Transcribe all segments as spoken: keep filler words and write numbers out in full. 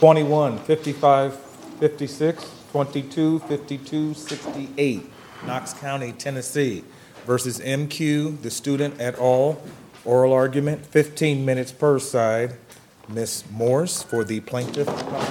twenty-one, fifty-five, fifty-six, twenty-two, fifty-two, sixty-eight, Knox County, Tennessee versus M Q, the student et al. Oral argument, fifteen minutes per side. Miz Morse for the plaintiff.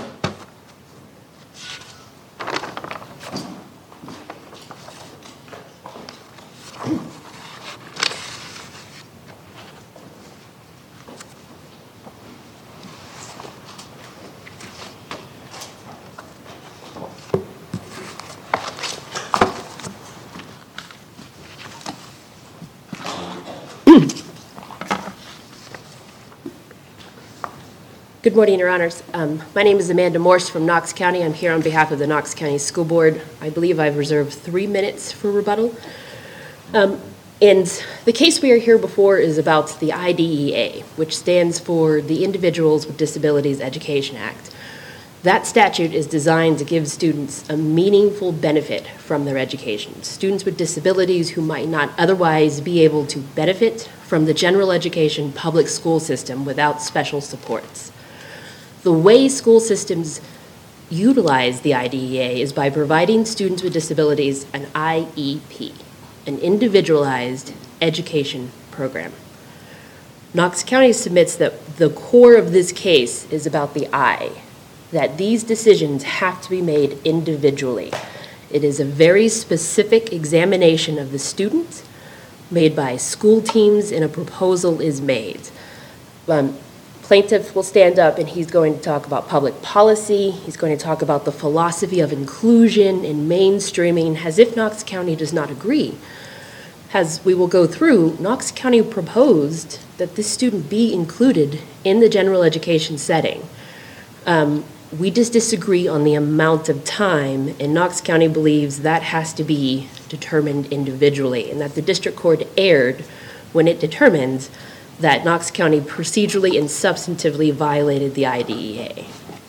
Good morning, Your Honors. Um, my name is Amanda Morse from Knox County. I'm here on behalf of the Knox County School Board. I believe I've reserved three minutes for rebuttal. Um, and the case we are here before is about the I D E A, which stands for the Individuals with Disabilities Education Act. That statute is designed to give students a meaningful benefit from their education. Students with disabilities who might not otherwise be able to benefit from the general education public school system without special supports. The way school systems utilize the I D E A is by providing students with disabilities an I E P, an individualized education program. Knox County submits that the core of this case is about the I, that these decisions have to be made individually. It is a very specific examination of the student made by school teams, and a proposal is made. Um, Plaintiff will stand up and he's going to talk about public policy. He's going to talk about the philosophy of inclusion and mainstreaming, as if Knox County does not agree. As we will go through, Knox County proposed that this student be included in the general education setting. Um, we just disagree on the amount of time, and Knox County believes that has to be determined individually, and that the district court erred when it determined that Knox County procedurally and substantively violated the I D E A.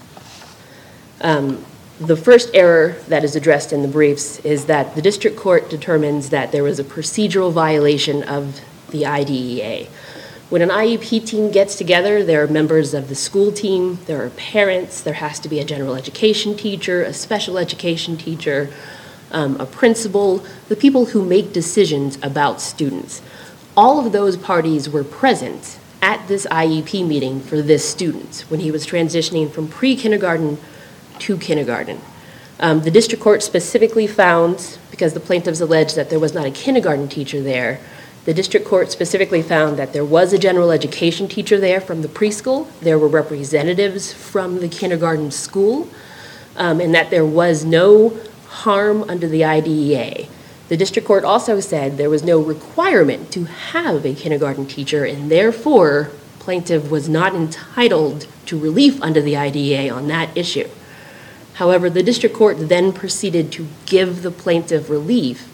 Um, the first error that is addressed in the briefs is that the district court determines that there was a procedural violation of the I D E A. When an I E P team gets together, there are members of the school team, there are parents, there has to be a general education teacher, a special education teacher, um, a principal, the people who make decisions about students. All of those parties were present at this I E P meeting for this student when he was transitioning from pre-kindergarten to kindergarten. Um, the district court specifically found, because the plaintiffs alleged that there was not a kindergarten teacher there, the district court specifically found that there was a general education teacher there from the preschool, there were representatives from the kindergarten school, um, and that there was no harm under the I D E A. The district court also said there was no requirement to have a kindergarten teacher, and therefore plaintiff was not entitled to relief under the I D E A on that issue. However, the district court then proceeded to give the plaintiff relief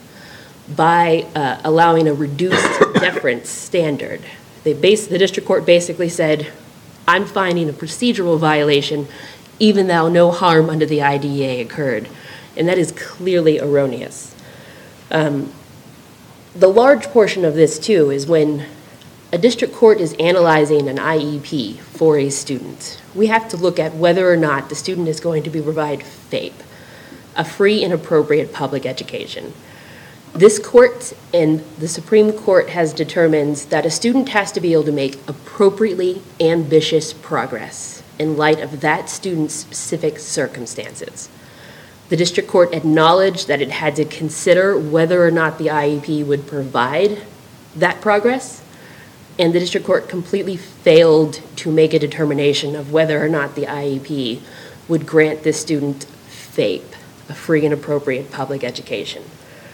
by uh, allowing a reduced deference standard. They base, the district court basically said, I'm finding a procedural violation even though no harm under the I D E A occurred, and that is clearly erroneous. Um, the large portion of this, too, is when a district court is analyzing an I E P for a student. We have to look at whether or not the student is going to be provided FAPE, a free and appropriate public education. This court and the Supreme Court has determined that a student has to be able to make appropriately ambitious progress in light of that student's specific circumstances. The district court acknowledged that it had to consider whether or not the I E P would provide that progress, and the district court completely failed to make a determination of whether or not the I E P would grant this student FAPE, a free and appropriate public education.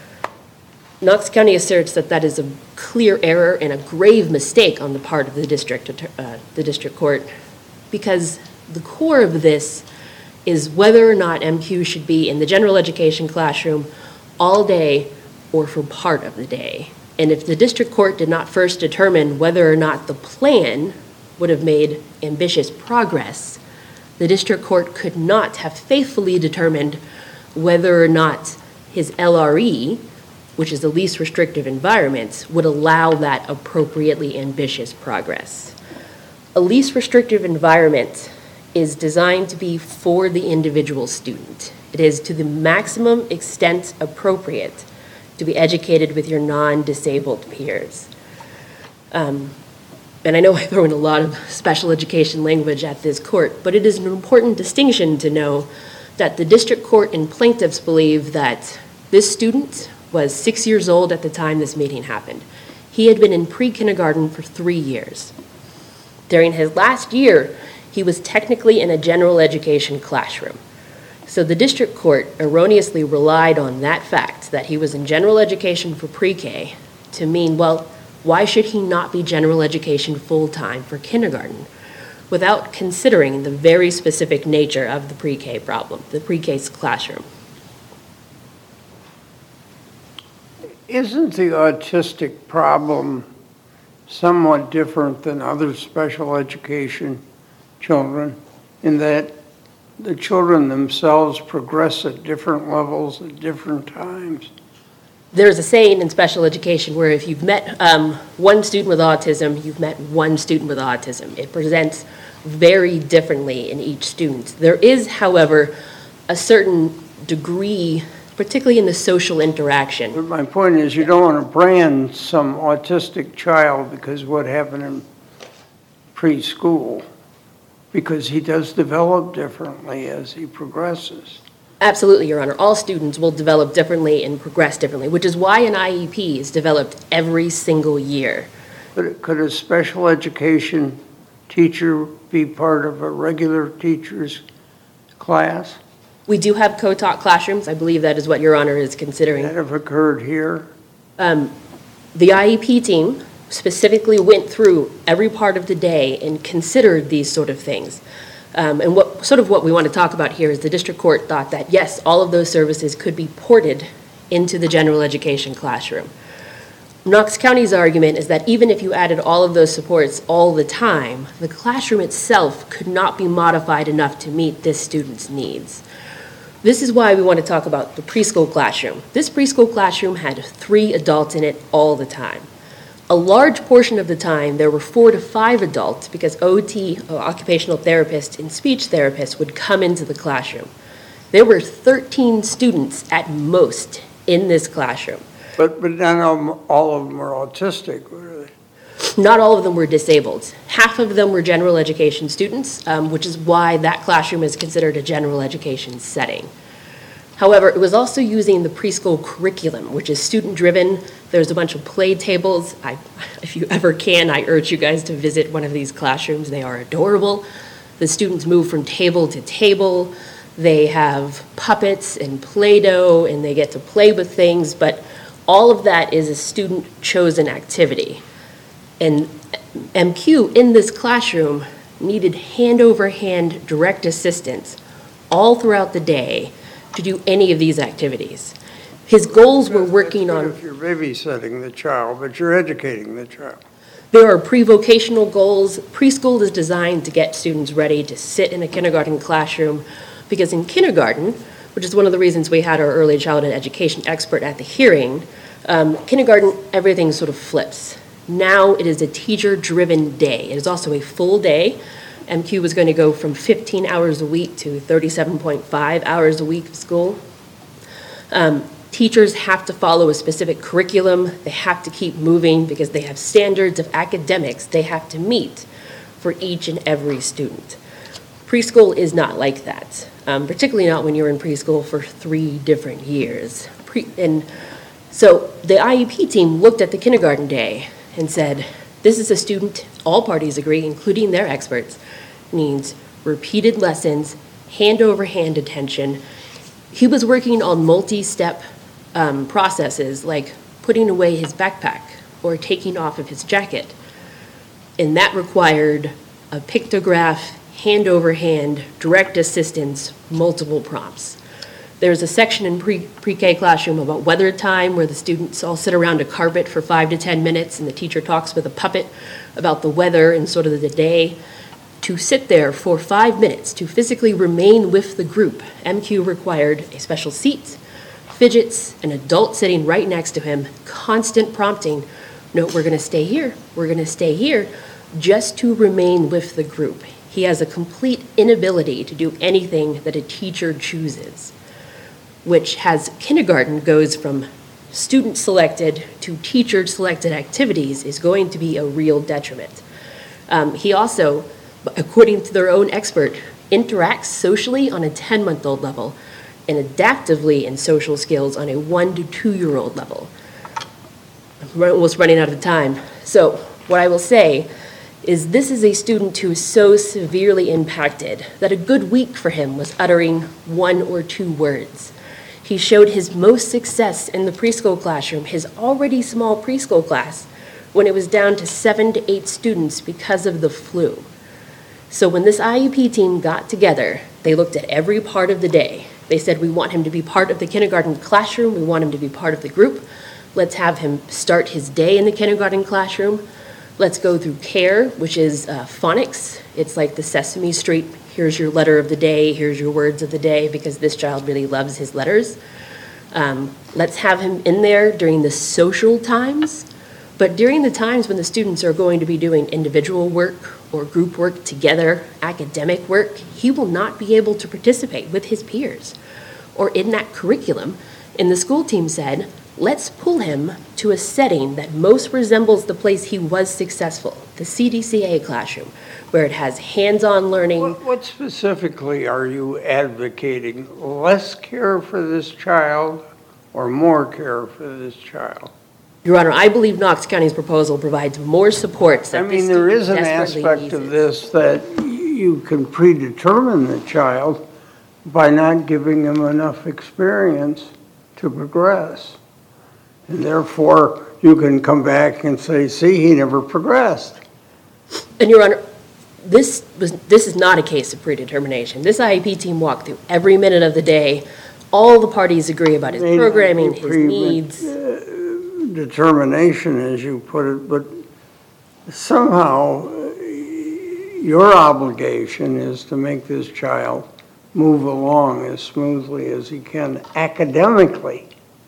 Knox County asserts that that is a clear error and a grave mistake on the part of the district, uh, the district court, because the core of this is whether or not M Q should be in the general education classroom all day or for part of the day. And if the district court did not first determine whether or not the plan would have made ambitious progress, the district court could not have faithfully determined whether or not his L R E, which is the least restrictive environment, would allow that appropriately ambitious progress. A least restrictive environment is designed to be for the individual student. It is to the maximum extent appropriate to be educated with your non-disabled peers. Um, and I know I throw in a lot of special education language at this court, but it is an important distinction to know that the district court and plaintiffs believe that this student was six years old at the time this meeting happened. He had been in pre-kindergarten for three years. During his last year, he was technically in a general education classroom. So the district court erroneously relied on that fact, that he was in general education for pre-K, to mean, well, why should he not be general education full-time for kindergarten, without considering the very specific nature of the pre-K problem, the pre-K classroom. Isn't the autistic problem somewhat different than other special education children in that the children themselves progress at different levels at different times? There's a saying in special education where if you've met um, one student with autism, you've met one student with autism. It presents very differently in each student. There is, however, a certain degree, particularly in the social interaction. But my point is, you don't want to brand some autistic child because what happened in preschool, because he does develop differently as he progresses. Absolutely, Your Honor. All students will develop differently and progress differently, which is why an I E P is developed every single year. But could a special education teacher be part of a regular teacher's class? We do have co-taught classrooms. I believe that is what Your Honor is considering. That have occurred here? Um, the I E P team specifically went through every part of the day and considered these sort of things. Um, and what sort of what we want to talk about here is the district court thought that, yes, all of those services could be ported into the general education classroom. Knox County's argument is that even if you added all of those supports all the time, the classroom itself could not be modified enough to meet this student's needs. This is why we want to talk about the preschool classroom. This preschool classroom had three adults in it all the time. A large portion of the time, there were four to five adults because O T, or occupational therapist, and speech therapist would come into the classroom. There were thirteen students at most in this classroom. But, but not all, all of them were autistic, were they? Not all of them were disabled. Half of them were general education students, um, which is why that classroom is considered a general education setting. However, it was also using the preschool curriculum, which is student-driven. There's a bunch of play tables. I, if you ever can, I urge you guys to visit one of these classrooms. They are adorable. The students move from table to table. They have puppets and Play-Doh, and they get to play with things, but all of that is a student-chosen activity. And M Q in this classroom needed hand-over-hand direct assistance all throughout the day to do any of these activities. His goals were working That's good on... if you're babysitting the child, but you're educating the child. There are pre-vocational goals. Preschool is designed to get students ready to sit in a kindergarten classroom, because in kindergarten, which is one of the reasons we had our early childhood education expert at the hearing, um, kindergarten, everything sort of flips. Now it is a teacher-driven day. It is also a full day. M Q was going to go from fifteen hours a week to thirty-seven point five hours a week of school. Um, teachers have to follow a specific curriculum. They have to keep moving because they have standards of academics they have to meet for each and every student. Preschool is not like that, um, particularly not when you're in preschool for three different years. Pre- and so the I E P team looked at the kindergarten day and said, this is a student, all parties agree, including their experts, needs repeated lessons, hand-over-hand attention. He was working on multi-step um, processes like putting away his backpack or taking off of his jacket. And that required a pictograph, hand-over-hand, direct assistance, multiple prompts. There's a section in pre, pre-K classroom about weather time where the students all sit around a carpet for five to ten minutes and the teacher talks with a puppet about the weather and sort of the day. To sit there for five minutes, to physically remain with the group, M Q required a special seat, fidgets, an adult sitting right next to him, constant prompting, no, we're gonna stay here, we're gonna stay here, just to remain with the group. He has a complete inability to do anything that a teacher chooses, which has kindergarten goes from student-selected to teacher-selected activities is going to be a real detriment. Um, he also, according to their own expert, interacts socially on a ten-month-old level and adaptively in social skills on a one to two-year-old level. We're almost running out of time. So what I will say is this is a student who is so severely impacted that a good week for him was uttering one or two words. He showed his most success in the preschool classroom, his already small preschool class, when it was down to seven to eight students because of the flu. So when this I E P team got together, they looked at every part of the day. They said, we want him to be part of the kindergarten classroom, we want him to be part of the group. Let's have him start his day in the kindergarten classroom. Let's go through CARE, which is uh, phonics. It's like the Sesame Street, here's your letter of the day, here's your words of the day, because this child really loves his letters. Um, let's have him in there during the social times, but during the times when the students are going to be doing individual work or group work together, academic work, he will not be able to participate with his peers. Or in that curriculum, and the school team said, let's pull him to a setting that most resembles the place he was successful, the C D C A classroom, where it has hands-on learning. What, what specifically are you advocating? Less care for this child or more care for this child? Your Honor, I believe Knox County's proposal provides more supports I that mean, this there student is an desperately aspect needs of it. this that you can predetermine the child by not giving him enough experience to progress. And therefore, you can come back and say, see, he never progressed. And Your Honor, this was this is not a case of predetermination. This I E P team walked through every minute of the day. All the parties agree about his May not programming, be his pre- needs. uh, Determination, as you put it, but somehow uh, your obligation is to make this child move along as smoothly as he can academically.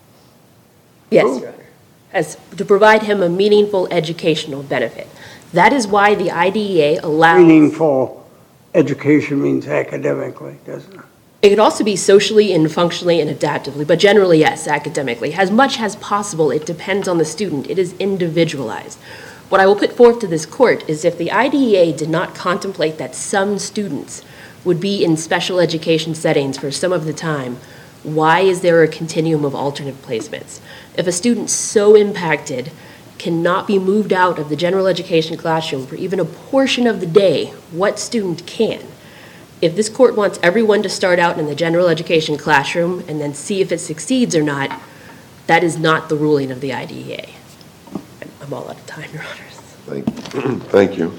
Yes, Cool. Your Honor, as to provide him a meaningful educational benefit. That is why the I D E A allows. Meaningful education means academically, doesn't it? It could also be socially and functionally and adaptively, but generally, yes, academically. As much as possible, it depends on the student. It is individualized. What I will put forth to this court is if the I D E A did not contemplate that some students would be in special education settings for some of the time, why is there a continuum of alternate placements? If a student so impacted cannot be moved out of the general education classroom for even a portion of the day, what student can? If this court wants everyone to start out in the general education classroom and then see if it succeeds or not, that is not the ruling of the I D E A. I'm all out of time, Your Honors. Thank, thank you.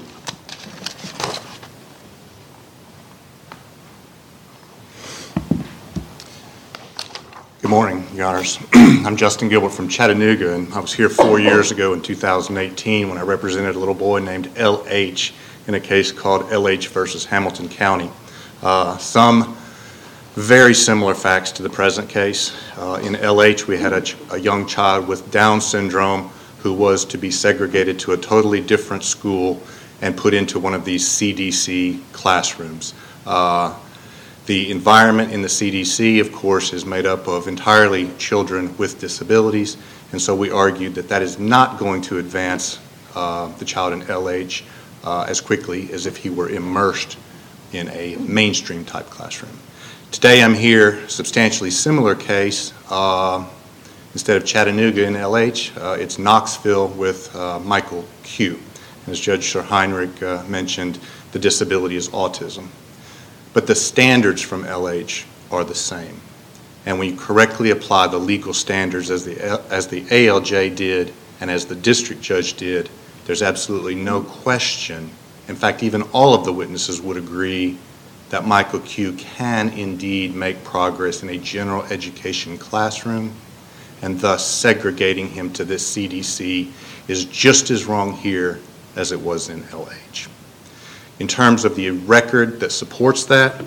Good morning, Your Honors. I'm Justin Gilbert from Chattanooga, and I was here four years ago in two thousand eighteen when I represented a little boy named L H in a case called L H versus Hamilton County. Uh, some very similar facts to the present case. Uh, in L H, we had a, ch- a young child with Down syndrome who was to be segregated to a totally different school and put into one of these C D C classrooms. Uh, The environment in the C D C, of course, is made up of entirely children with disabilities, and so we argued that that is not going to advance uh, the child in L H uh, as quickly as if he were immersed in a mainstream type classroom. Today I'm here, substantially similar case. Uh, instead of Chattanooga in L H, uh, it's Knoxville with uh, Michael Q. As Judge Sir Heinrich uh, mentioned, the disability is autism. But the standards from L H are the same. And when you correctly apply the legal standards as the, as the A L J did and as the district judge did, there's absolutely no question. In fact, even all of the witnesses would agree that Michael Q can indeed make progress in a general education classroom, and thus segregating him to this C D C is just as wrong here as it was in L H. In terms of the record that supports that,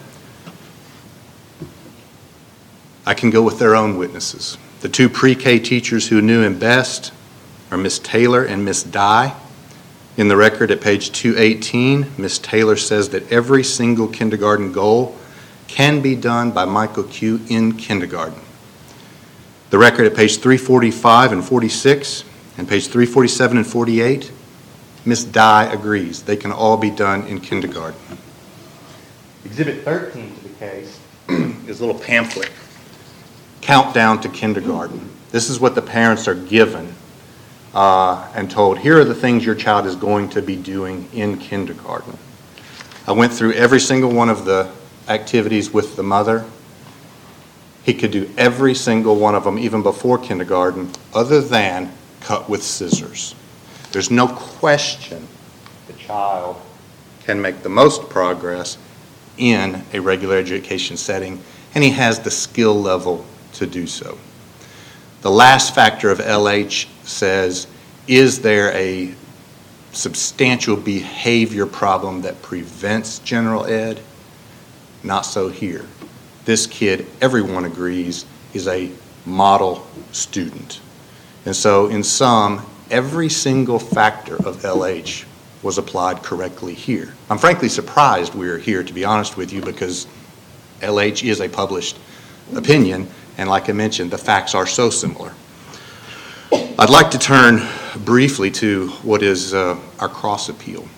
I can go with their own witnesses. The two pre-K teachers who knew him best are Miz Taylor and Miz Dye. In the record at page two eighteen, Miz Taylor says that every single kindergarten goal can be done by Michael Q in kindergarten. The record at page three forty-five and forty-six, and page three forty-seven and forty-eight, Miz Dye agrees they can all be done in kindergarten. Exhibit thirteen to the case is a little pamphlet, Countdown to Kindergarten. This is what the parents are given uh, and told, here are the things your child is going to be doing in kindergarten. I went through every single one of the activities with the mother. He could do every single one of them even before kindergarten other than cut with scissors. There's no question the child can make the most progress in a regular education setting, and he has the skill level to do so. The last factor of L H says, is there a substantial behavior problem that prevents general ed? Not so here. This kid, everyone agrees, is a model student. And so in sum, every single factor of L H was applied correctly here. I'm frankly surprised we're here, to be honest with you, because L H is a published opinion, and like I mentioned, the facts are so similar. I'd like to turn briefly to what is uh, our cross appeal.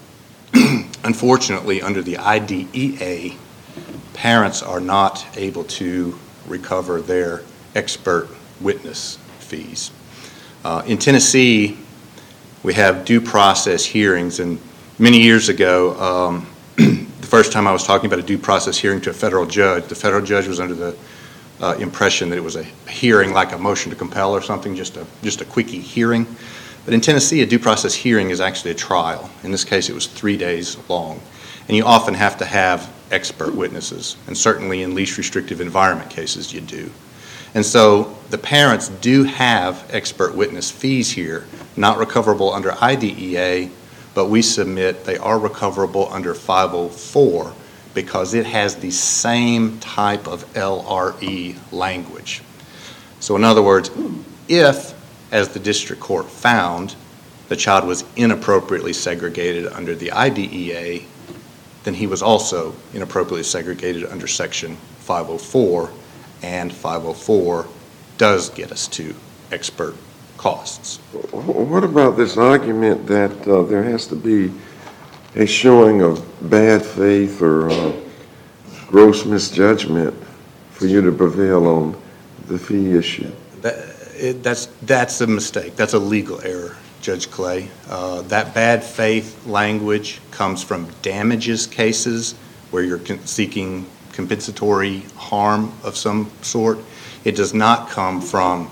Unfortunately, under the I D E A, parents are not able to recover their expert witness fees. Uh, in Tennessee, we have due process hearings, and many years ago, um, the first time I was talking about a due process hearing to a federal judge, the federal judge was under the uh, impression that it was a hearing like a motion to compel or something, just a, just a quickie hearing. But in Tennessee, a due process hearing is actually a trial. In this case, it was three days long. And you often have to have expert witnesses, and certainly in least restrictive environment cases you do. And so the parents do have expert witness fees here, not recoverable under I D E A, but we submit they are recoverable under five oh four because it has the same type of L R E language. So in other words, if, as the district court found, the child was inappropriately segregated under the I D E A, then he was also inappropriately segregated under section five oh four, and five oh four does get us to expert costs. What about this argument that uh, there has to be a showing of bad faith or uh, gross misjudgment for you to prevail on the fee issue? That, it, that's, that's a mistake. That's a legal error, Judge Clay. Uh, that bad faith language comes from damages cases where you're con- seeking compensatory harm of some sort. It does not come from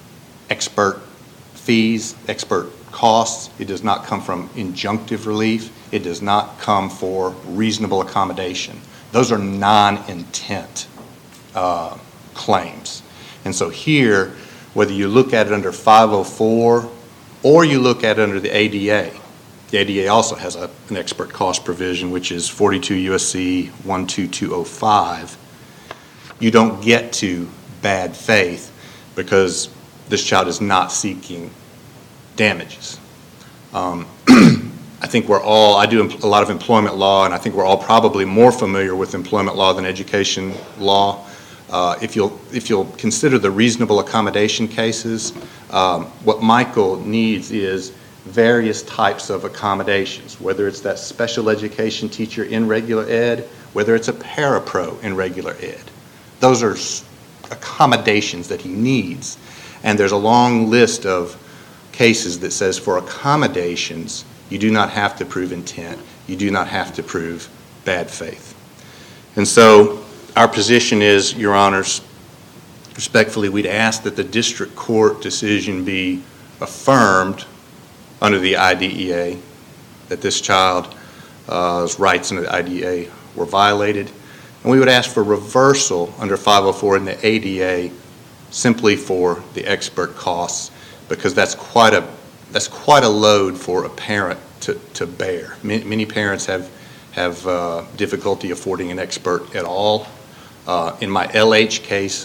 expert fees, expert costs. It does not come from injunctive relief. It does not come for reasonable accommodation. Those are non-intent uh, claims. And so here, whether you look at it under five oh four or you look at it under the A D A, the A D A also has a, an expert cost provision, which is forty-two U S C one two two oh five. You don't get to bad faith because this child is not seeking damages. Um, I think we're all, I do a lot of employment law, and I think we're all probably more familiar with employment law than education law. Uh, if you'll if you'll consider the reasonable accommodation cases, um, what Michael needs is various types of accommodations, whether it's that special education teacher in regular ed, whether it's a parapro in regular ed. Those are accommodations that he needs. And there's a long list of cases that says for accommodations, you do not have to prove intent. You do not have to prove bad faith. And so our position is, Your Honors, respectfully, we'd ask that the district court decision be affirmed under the I D E A, that this child's uh, rights under the I D E A were violated. And we would ask for reversal under five oh four in the A D A simply for the expert costs, because that's quite a that's quite a load for a parent to, to bear. Many, many parents have have uh, difficulty affording an expert at all. Uh, in my L H case,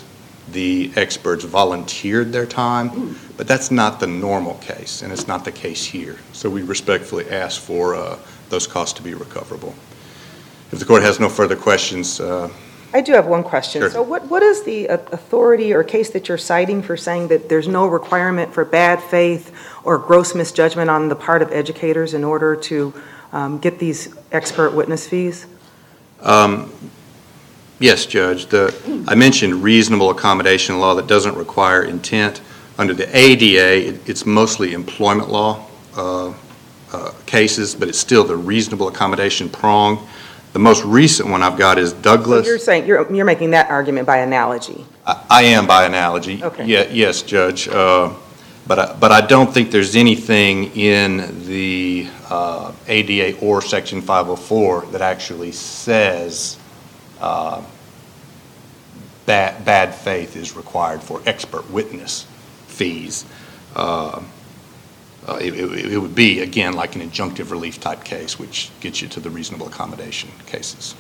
the experts volunteered their time, but that's not the normal case, and it's not the case here. So we respectfully ask for uh, those costs to be recoverable. If the court has no further questions. Uh, I do have one question. Sure. So what, what is the uh, authority or case that you're citing for saying that there's no requirement for bad faith or gross misjudgment on the part of educators in order to um, get these expert witness fees? Um, yes, Judge. The, I mentioned reasonable accommodation law that doesn't require intent. Under the A D A, it, it's mostly employment law uh, uh, cases, but it's still the reasonable accommodation prong. The most recent one I've got is Douglas. So you're saying, you're, you're making that argument by analogy? I, I am by analogy. Okay. Yeah, yes, Judge. Uh, but, I, but I don't think there's anything in the uh, A D A or Section five oh four that actually says uh, bad, bad faith is required for expert witness fees. Uh, Uh, it, it, it would be, again, like an injunctive relief type case, which gets you to the reasonable accommodation cases.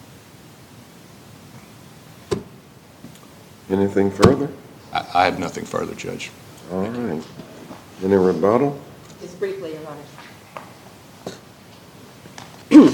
Anything further? I, I have nothing further, Judge. All right. Any rebuttal? Just briefly, Your Honor.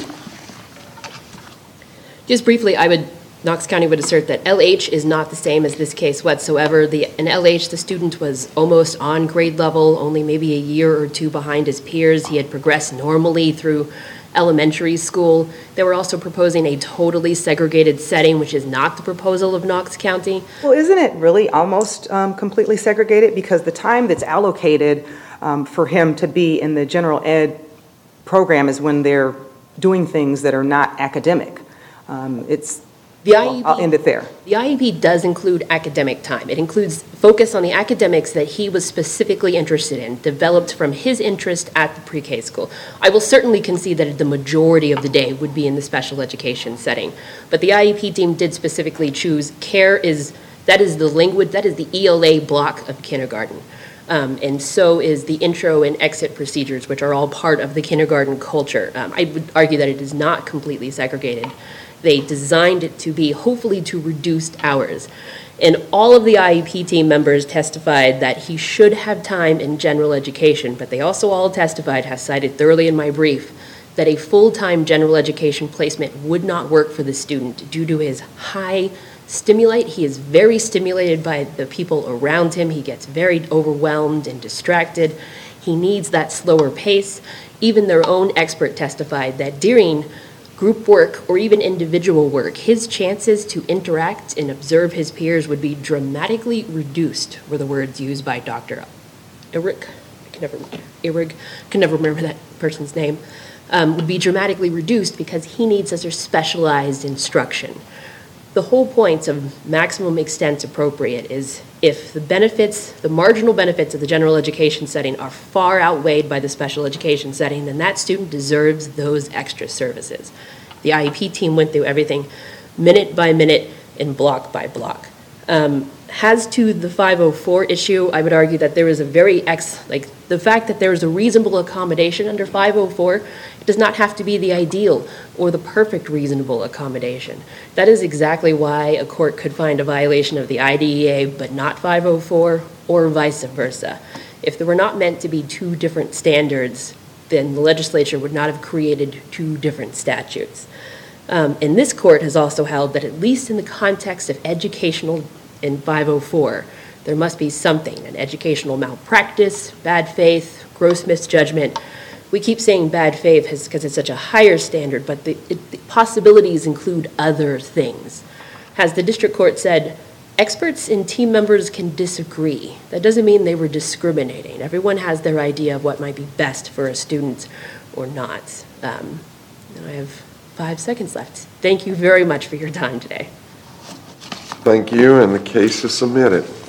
Just briefly, I would, Knox County would assert that L H is not the same as this case whatsoever. The, in L H, the student was almost on grade level, only maybe a year or two behind his peers. He had progressed normally through elementary school. They were also proposing a totally segregated setting, which is not the proposal of Knox County. Well, isn't it really almost um, completely segregated? Because the time that's allocated um, for him to be in the general ed program is when they're doing things that are not academic. Um, it's The I E P, I'll end it there. The I E P does include academic time. It includes focus on the academics that he was specifically interested in, developed from his interest at the pre-K school. I will certainly concede that the majority of the day would be in the special education setting. But the I E P team did specifically choose care is, that is the language, that is the E L A block of kindergarten. Um, and so is the intro and exit procedures, which are all part of the kindergarten culture. Um, I would argue that it is not completely segregated. They designed it to be, hopefully, to reduced hours. And all of the I E P team members testified that he should have time in general education, but they also all testified, as cited thoroughly in my brief, that a full-time general education placement would not work for the student due to his high stimulate. He is very stimulated by the people around him. He gets very overwhelmed and distracted. He needs that slower pace. Even their own expert testified that during group work or even individual work, his chances to interact and observe his peers would be dramatically reduced, were the words used by Doctor Eric. I can never, Eric, can never remember that person's name. Um, would be dramatically reduced because he needs such a specialized instruction. The whole point of maximum extent appropriate is if the benefits, the marginal benefits of the general education setting are far outweighed by the special education setting, then that student deserves those extra services. The I E P team went through everything minute by minute and block by block. Um, as to the five oh four issue, I would argue that there is a very ex, like the fact that there is a reasonable accommodation under five oh four, it does not have to be the ideal or the perfect reasonable accommodation. That is exactly why a court could find a violation of the I D E A but not five oh four, or vice versa. If there were not meant to be two different standards, then the legislature would not have created two different statutes. Um, and this court has also held that at least in the context of educational in five oh four, there must be something, an educational malpractice, bad faith, gross misjudgment. We keep saying bad faith because it's such a higher standard, but the, it, the possibilities include other things. As the district court said, experts and team members can disagree. That doesn't mean they were discriminating. Everyone has their idea of what might be best for a student or not. Um, I have five seconds left. Thank you very much for your time today. Thank you, and the case is submitted.